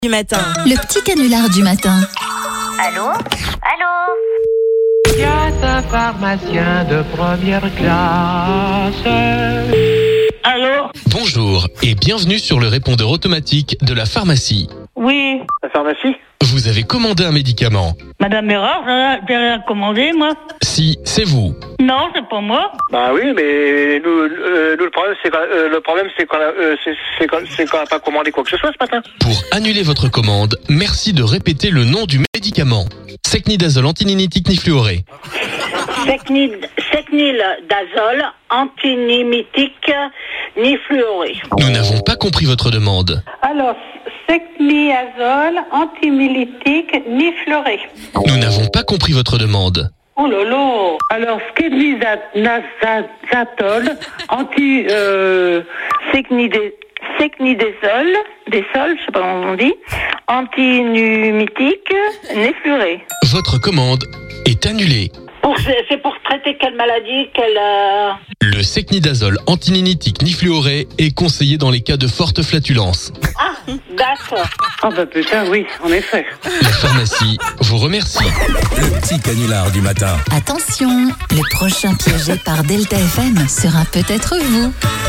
Du matin. Le petit canular du matin. Allô? Allô? Il y a un pharmacien de première classe. Allô? Bonjour et bienvenue sur le répondeur automatique de la pharmacie. Oui. La pharmacie? Vous avez commandé un médicament. Madame Erard, j'ai rien commandé, moi. Si, c'est vous. Non, c'est pas moi. Bah oui, mais nous le problème c'est qu'on n'a pas commandé quoi que ce soit ce matin. Pour annuler votre commande, merci de répéter le nom du médicament. Secnidazole antinémitique nifluoré. Secnidazole antinémitique nifluoré. Nous n'avons pas compris votre demande. Alors, secnidazole antimélytique nifluoré. Nous n'avons pas compris votre demande. Oh là là. Alors, secnidazole secnidazole, je sais pas comment on dit, antinémitique nifluoré. Votre commande est annulée. C'est pour traiter quelle maladie, Le secnidazole antinémitique nifluoré est conseillé dans les cas de forte flatulence. Ah, d'accord. Ah bah putain, oui, en effet. La pharmacie vous remercie. Le petit canular du matin. Attention, le prochain piégé par Delta FM sera peut-être vous.